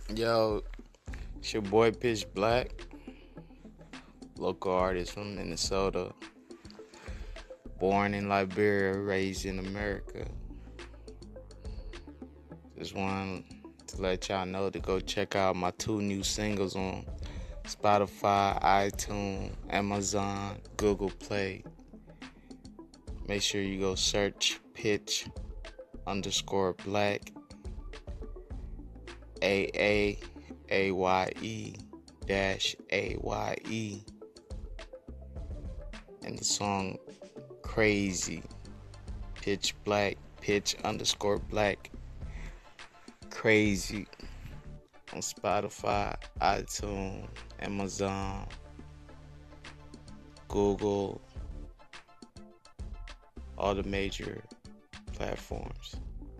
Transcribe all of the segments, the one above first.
Yo, it's your boy Pitch Black, local artist from Minnesota, born in Liberia, raised in America. Just wanted to let y'all know to go check out my 2 new singles on Spotify, iTunes, Amazon, Google Play. Make sure you go search Pitch _Black, AAAYE-AYE, and the song Crazy. Pitch Black, Pitch _Black, Crazy on Spotify, iTunes, Amazon, Google, all the major platforms.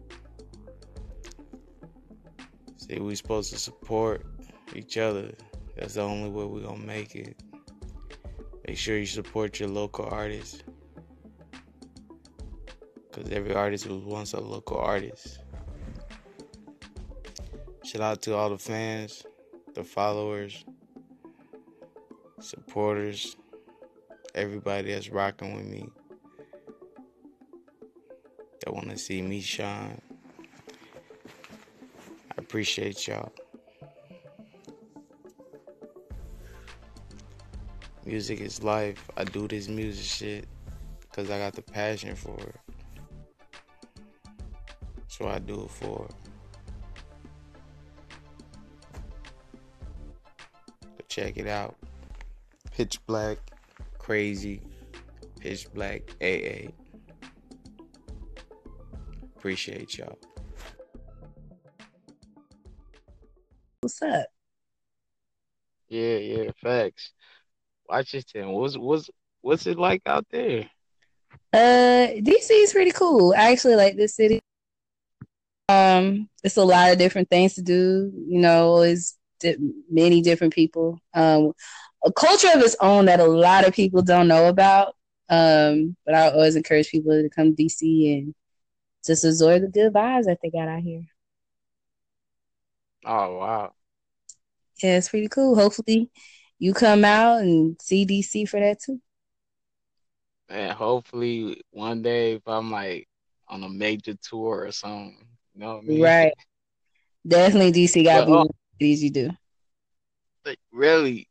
See, we supposed to support each other. That's the only way we're gonna make it. Make sure you support your local artists, because every artist was once a local artist. Shout out to all the fans, the followers, supporters, everybody that's rocking with me, that want to see me shine. I appreciate y'all. Music is life. I do this music shit because I got the passion for it. So I do it for. But check it out. Pitch Black, Crazy, Pitch Black, AA. Appreciate y'all. What's up? Yeah, facts. Washington, what's it like out there? DC is pretty cool. I actually like this city. It's a lot of different things to do. It's many different people. A culture of its own that a lot of people don't know about. But I always encourage people to come to DC and just absorb the good vibes that they got out here. Oh wow. Yeah, it's pretty cool. Hopefully you come out and see DC for that too. Man, hopefully one day if I'm like on a major tour or something, you know what I mean? Right. Definitely DC gotta But be one of the cities you do. like, really.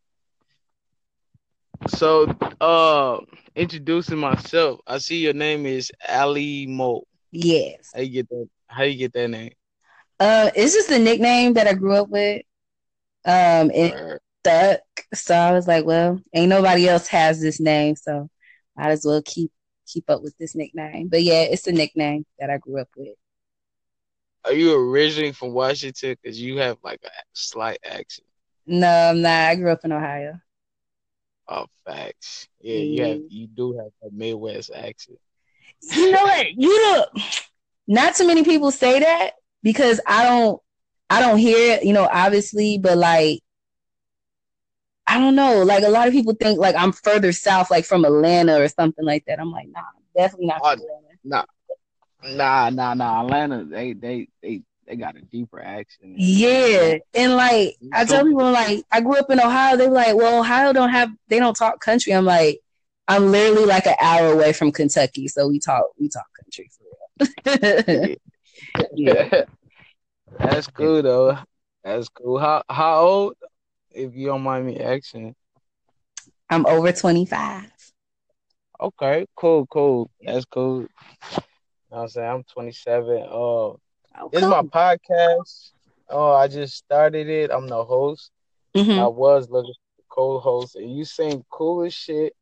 So introducing myself, I see your name is Ali Mo. Yes. How you get that name? It's just a nickname that I grew up with. It stuck. So I was like, well, ain't nobody else has this name, so might as well keep up with this nickname. But yeah, it's a nickname that I grew up with. Are you originally from Washington? Because you have like a slight accent. No, I'm not. I grew up in Ohio. Oh, facts. Yeah, Mm. you do have a Midwest accent. You know what? Not too many people say that because I don't hear it, obviously, but like I don't know. Like a lot of people think like I'm further south, like from Atlanta or something like that. I'm like, nah, definitely not from Atlanta. Nah. Atlanta, they got a deeper accent. Yeah, and like I tell people, like I grew up in Ohio. They're like, well, Ohio they don't talk country. I'm like, I'm literally like an hour away from Kentucky, so we talk country for real. Yeah. That's cool though. That's cool. How old, if you don't mind me asking? I'm over 25. Okay, cool. That's cool. You know what I'm saying? I'm 27. This is my podcast. Oh, I just started it. I'm the host. Mm-hmm. I was looking for the co-host, and you sing cool as shit.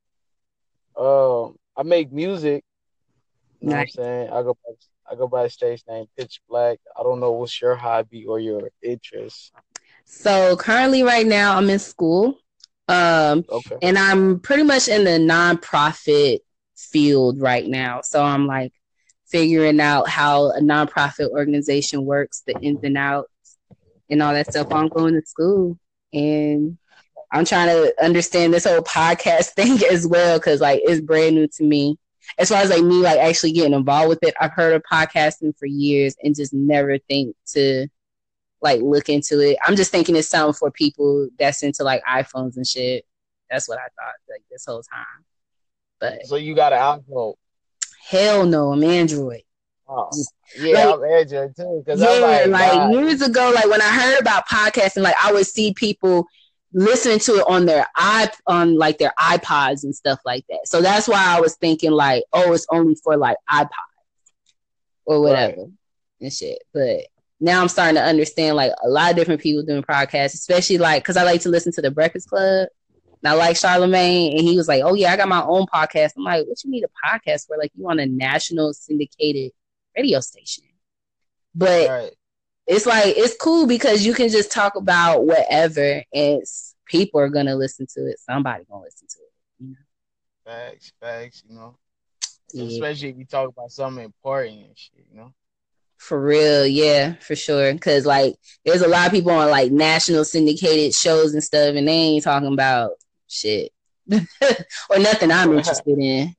I make music. You know what I'm saying? I go by the stage name Pitch Black. I don't know what's your hobby or your interest. So currently, right now, I'm in school, and I'm pretty much in the nonprofit field right now. So I'm like figuring out how a nonprofit organization works, the ins and outs, and all that stuff. I'm going to school, and I'm trying to understand this whole podcast thing as well because like it's brand new to me. As far as like me like actually getting involved with it, I've heard of podcasting for years and just never think to like look into it. I'm just thinking it's something for people that's into like iPhones and shit. That's what I thought like this whole time. But so you got an iPhone? Hell no, I'm Android. Oh, yeah, like, I'm Android too. Cause I'm like years ago, like when I heard about podcasting, like I would see people listening to it on their on like their iPods and stuff like that. So that's why I was thinking like, oh, it's only for like iPods or whatever and shit. But now I'm starting to understand like a lot of different people doing podcasts, especially like because I like to listen to the Breakfast Club. And I like Charlamagne, and he was like, "Oh yeah, I got my own podcast." I'm like, "What you need a podcast for? Like you on a national syndicated radio station?" But it's like it's cool because you can just talk about whatever, and people are gonna listen to it. Somebody gonna listen to it. You know? Facts. You know, especially if you talk about something important and shit. You know. For real, yeah, for sure. Because like, there's a lot of people on like national syndicated shows and stuff, and they ain't talking about shit or nothing I'm interested in.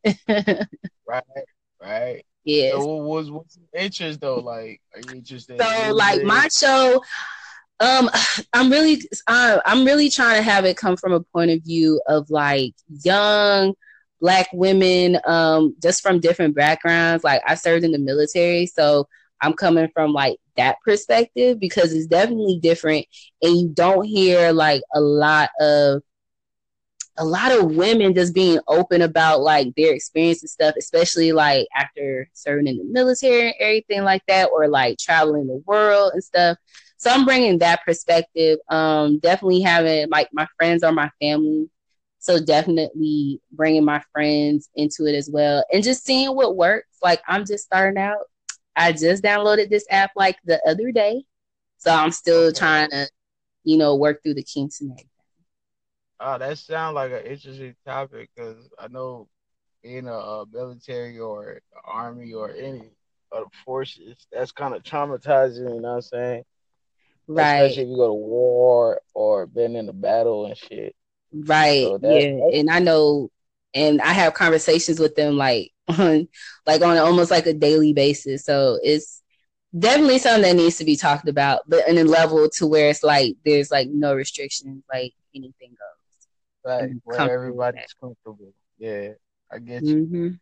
Right. Yeah. So what's your interest though? Like, are you interested? So like my show, I'm really trying to have it come from a point of view of like young Black women, just from different backgrounds. Like I served in the military, so I'm coming from like that perspective because it's definitely different, and you don't hear like a lot of women just being open about like their experience and stuff, especially like after serving in the military and everything like that, or like traveling the world and stuff. So I'm bringing that perspective. Definitely having like my friends are my family, so definitely bringing my friends into it as well, and just seeing what works. Like I'm just starting out. I just downloaded this app like the other day, so I'm still trying to, work through the kinks and everything. Oh, that sounds like an interesting topic because I know being a military or army or any of the forces, that's kind of traumatizing, you know what I'm saying? Right. Especially if you go to war or been in a battle and shit. Right. So and I know, and I have conversations with them like on almost like a daily basis. So it's definitely something that needs to be talked about, but in a level to where it's like there's like no restrictions, like anything goes. Right, where everybody's comfortable. Yeah, I get you.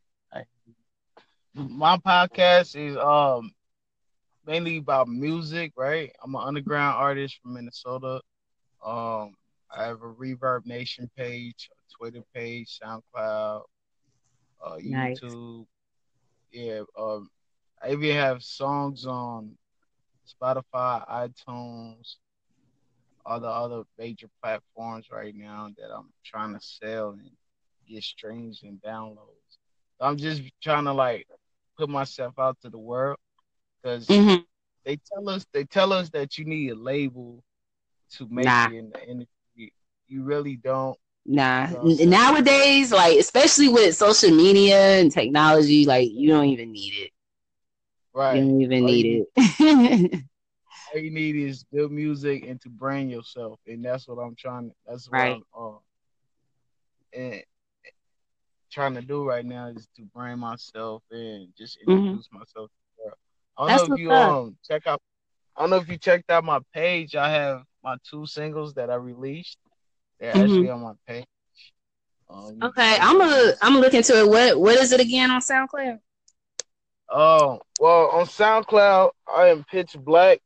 My podcast is mainly about music, right? I'm an underground artist from Minnesota. I have a Reverb Nation page, a Twitter page, SoundCloud, YouTube. Yeah, I even have songs on Spotify, iTunes, all the other major platforms right now that I'm trying to sell and get streams and downloads. So I'm just trying to like put myself out to the world because they tell us that you need a label to make it in the industry. You really don't. Nah. Nowadays, like especially with social media and technology, like you don't even need it. Right. You don't even need it. All you need is good music and to brand yourself, and that's what I'm trying. That's what I'm and trying to do right now is to brand myself and just introduce myself to the world. I don't know if you check out. I don't know if you checked out my page. I have my 2 singles that I released. They're actually on my page. Okay, I'm look into it. What is it again on SoundCloud? Well, on SoundCloud, I am Pitch Black.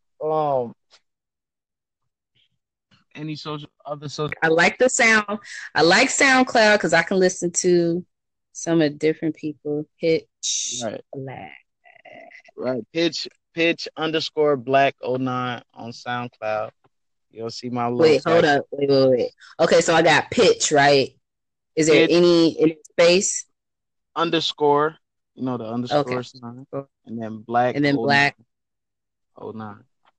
Any other social. I like the sound. I like SoundCloud because I can listen to some of different people. Pitch Black. Right. Pitch _Black 09 on SoundCloud. You'll see my logo. Wait, hold up. Wait. Okay, so I got Pitch, right? Is there any space? Underscore. You know the underscore sign. And then Black. And then 09. Black. 09.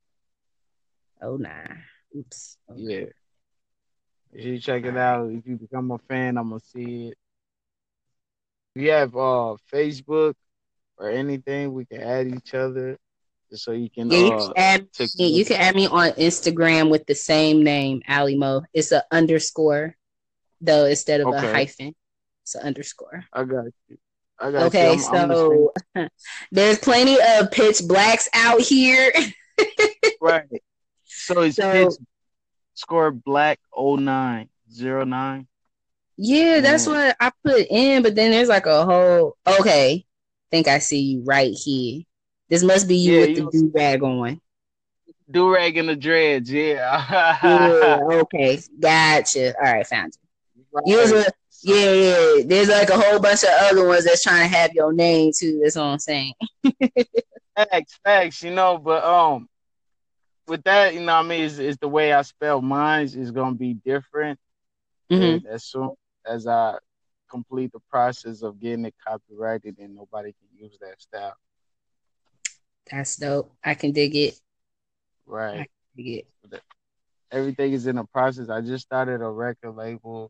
09. Oops. Okay. Yeah. If you check it out, if you become a fan, I'm gonna see it. If you have Facebook or anything, we can add each other just so you can. Yeah, you can add me on Instagram with the same name, Ali Mo. It's an underscore, though, instead of a hyphen. It's an underscore. I got you. Okay, so there's plenty of Pitch Blacks out here. Right. So it's Pitts score black 0909. Yeah, that's what I put in, but then there's like a whole okay. Think I see you right here. This must be you with the do-rag on. Do-rag and the dreads, yeah. Yeah, okay. Gotcha. All right, found you. Right. Yeah. There's like a whole bunch of other ones that's trying to have your name too. That's what I'm saying. Facts, but with that, I mean, it's the way I spell mine is gonna be different. Mm-hmm. As soon as I complete the process of getting it copyrighted, and nobody can use that style. That's dope. I can dig it. Right. I can dig it. Everything is in the process. I just started a record label.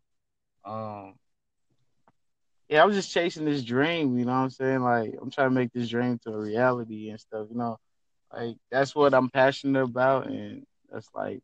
Yeah, I was just chasing this dream, you know what I'm saying? Like, I'm trying to make this dream to a reality and stuff, Like, that's what I'm passionate about, and that's like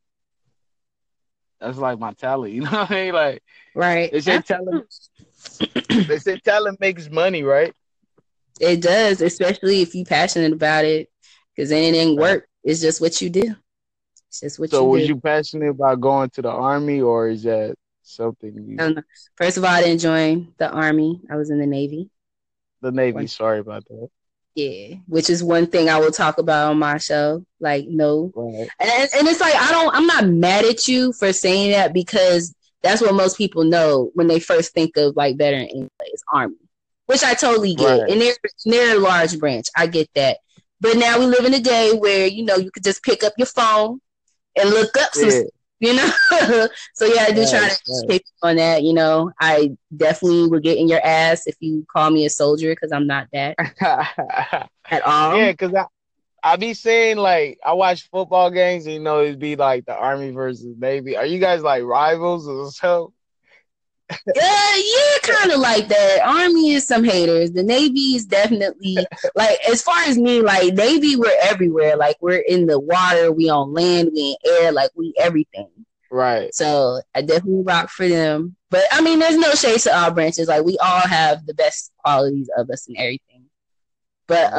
my talent, you know what I mean? Like, right. They say talent makes money, right? It does, especially if you're passionate about it, because then it ain't work. It's just what you do. It's just what you do. So, was you passionate about going to the Army, or is that something you... I don't know. First of all, I didn't join the Army. I was in the Navy. The Navy, sorry about that. Yeah, which is one thing I will talk about on my show. Like, no. Right. And it's like, I'm not mad at you for saying that, because that's what most people know when they first think of like veteran is Army, which I totally get. Right. And they're a large branch. I get that. But now we live in a day where, you could just pick up your phone and look up some stuff, So yeah, I do try to pick on that. I definitely would get in your ass if you call me a soldier, because I'm not that at all. Yeah, because I be saying, like, I watch football games and it'd be like the Army versus Navy. Are you guys like rivals or so? Yeah, kind of like that. Army is some haters. The Navy is definitely like, as far as me, like Navy, we're everywhere. Like, we're in the water, we on land, we in air, like we everything. Right. So I definitely rock for them. But I mean, there's no shade to all branches. Like, we all have the best qualities of us and everything. But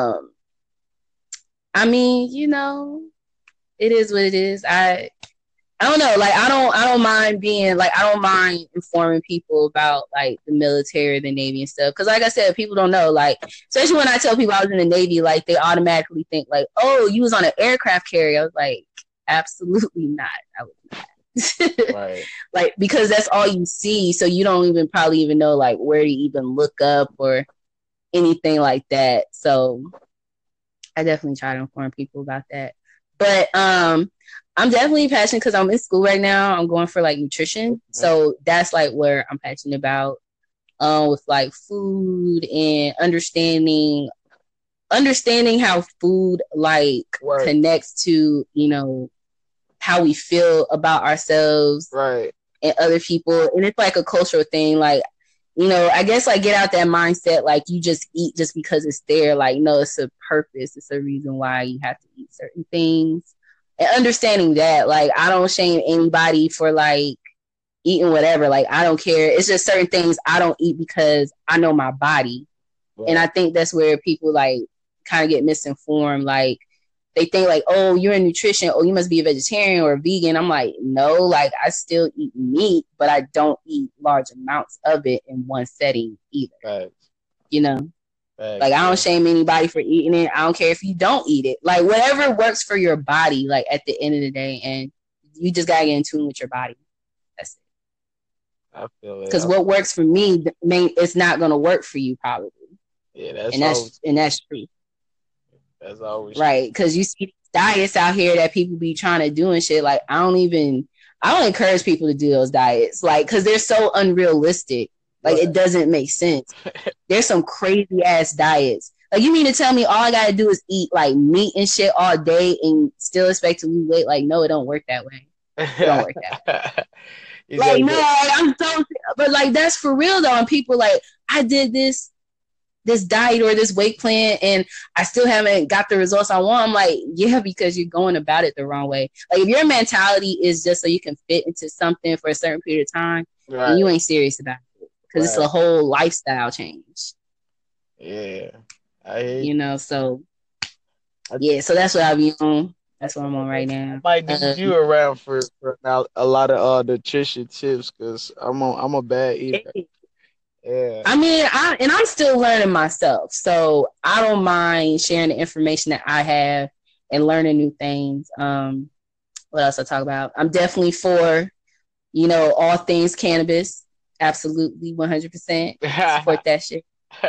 I mean, it is what it is. I don't know. Like, I don't mind being like, I don't mind informing people about like the military, the Navy and stuff. Cause like I said, people don't know, like, especially when I tell people I was in the Navy, like they automatically think like, oh, you was on an aircraft carrier. I was like, absolutely not. I was not. Right. Like, because that's all you see. So you don't probably even know like where to even look up or anything like that. So I definitely try to inform people about that. But I'm definitely passionate because I'm in school right now. I'm going for like nutrition. Okay. So that's like where I'm passionate about, with like food and understanding how food like connects to, how we feel about ourselves, right, and other people. And it's like a cultural thing. Like, I guess like get out that mindset, like you just eat just because it's there. Like, no, it's a purpose. It's a reason why you have to eat certain things. And understanding that, like, I don't shame anybody for like eating whatever. Like, I don't care. It's just certain things I don't eat because I know my body. Right. And I think that's where people like kind of get misinformed. Like, they think like, oh, you're in nutrition, oh, you must be a vegetarian or a vegan. I'm like, no, like I still eat meat, but I don't eat large amounts of it in one setting either. Right. Like, I don't shame anybody for eating it. I don't care if you don't eat it. Like, whatever works for your body, like at the end of the day, and you just gotta get in tune with your body. That's it. I feel it. Because what works for me, it's not gonna work for you probably. Yeah, that's true. That's always right, because you see diets out here that people be trying to do and shit. Like, I don't encourage people to do those diets, like, because they're so unrealistic. Like, it doesn't make sense. There's some crazy ass diets. Like, you mean to tell me all I gotta do is eat like meat and shit all day and still expect to lose weight? Like, no, it don't work that way. It don't work that way. Like, no, I'm so, but like, that's for real though. And people like, I did this diet or this weight plan and I still haven't got the results I want. I'm like, yeah, because you're going about it the wrong way. Like, if your mentality is just so you can fit into something for a certain period of time, then you ain't serious about it, because it's a whole lifestyle change. Yeah. So yeah, so that's what I be on. That's what I'm on right now. I might need you around for a lot of nutrition tips because I'm a bad eater. Yeah. I mean, I'm still learning myself, so I don't mind sharing the information that I have and learning new things. What else I talk about? I'm definitely for, all things cannabis. Absolutely, 100% support that shit.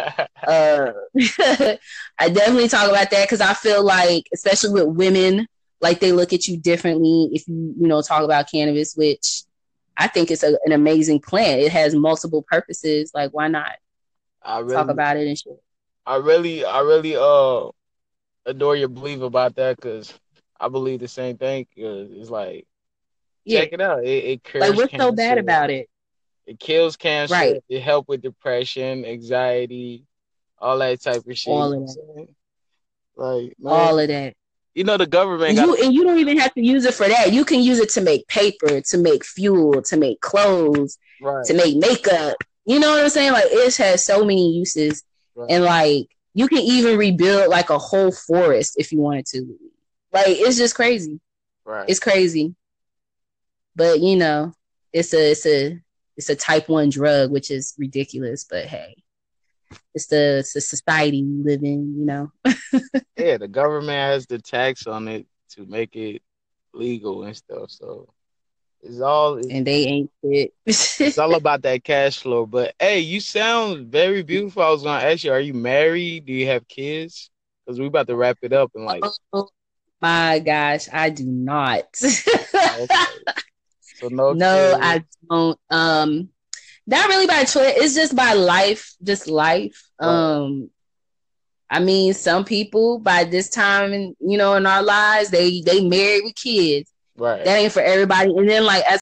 I definitely talk about that because I feel like, especially with women, like they look at you differently if you talk about cannabis, which I think it's an amazing plant. It has multiple purposes. Like, why not talk about it and shit? I really adore your belief about that because I believe the same thing. It's like, check it out. It cures like, what's cancer. So bad about it? It kills cancer. Right. It helps with depression, anxiety, all that type of shit. All of that. Like, man, all of that. The government. And you don't even have to use it for that. You can use it to make paper, to make fuel, to make clothes, to make makeup. You know what I'm saying? Like, it has so many uses. Right. And like, you can even rebuild like a whole forest if you wanted to. Like, it's just crazy. Right. It's crazy. But it's a type 1 drug, which is ridiculous. But hey, it's the society we live in, Yeah, the government has the tax on it to make it legal and stuff. So and they ain't it. It's all about that cash flow. But hey, you sound very beautiful. I was gonna ask you, are you married? Do you have kids? Because we about to wrap it up and like. Oh my gosh, I do not. Okay. So no, kids. I don't. Not really by choice. It's just by life. Just life. Right. I mean, some people by this time in our lives, they married with kids. Right. That ain't for everybody. And then like as